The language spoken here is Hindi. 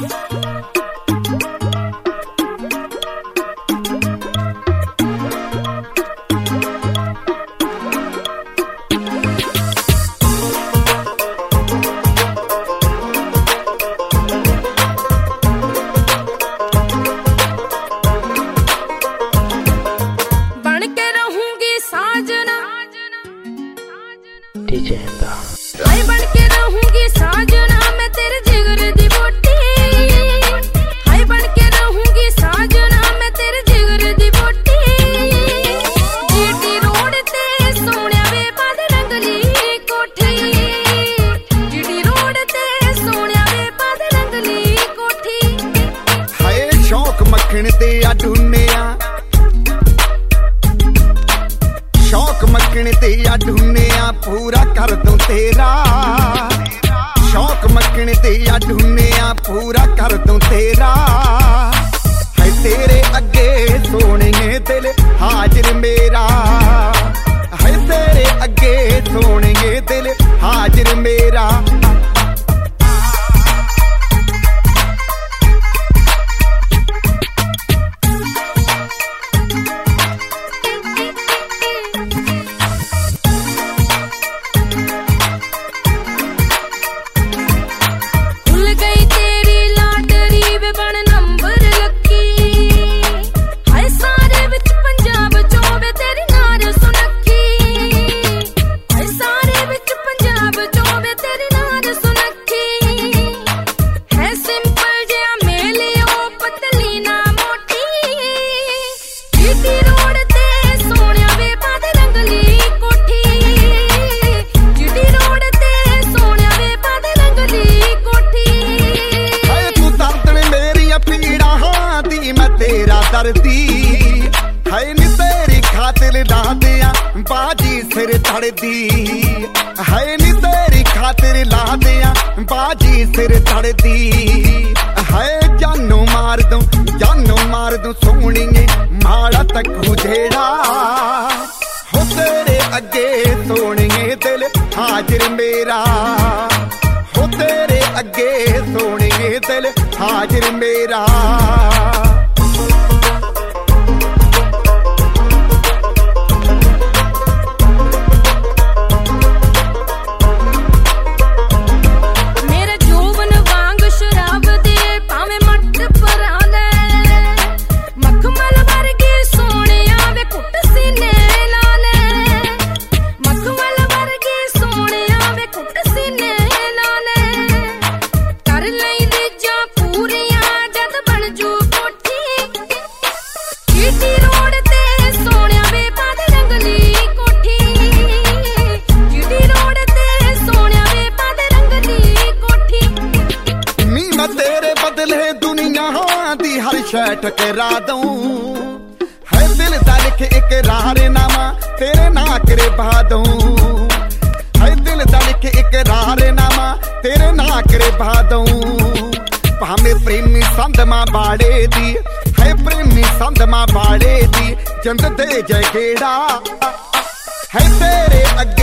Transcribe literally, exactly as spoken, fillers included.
हाय बन के रहूंगी साजना मैं तेरे जिगर दी बोटी। हाय बन के रहूंगी साजना मैं तेरे जिगर दी बोटी। जीटी रोड ते सोनिया वे बाद रंगली कोठी। जीटी रोड ते सोनिया वे बाद रंगली कोठी। हाय शौक मक्खन ते आ ढूनिया, शौक मक्खन ते आ ढूनिया पूरा कर दूं तेरा। शौक मक्खन ते आ ढूनिया पूरा कर दूं तेरा। है तेरे अगे सोने दिल हाजिर मेरा। है तेरे अगे सोने दिल हाजिर मेरा। है नी तेरी खातिर ला दिया बाजी सिर धड़दी। है नी तेरी खातिर ला दिया बाजी सिर धड़दी। है जानू मार दूं जानू मार दूं सोनिए माड़ा तकू जेड़ा। हो तेरे अगे सोनिए दिल हाजिर मेरा। हो तेरे अगे सोनिए दिल हाजिर मेरा। शर्ट करा दूं है दिल दा लिख इकरारनामा तेरे ना करे बहा दूं। है दिल दा लिख इकरारनामा तेरे ना करे बहा दूं। भाਵੇਂ प्रेमी संद मां बाड़े दी है प्रेमी संद मां बाड़े दी जिंद दे जय गेड़ा। है तेरे अगे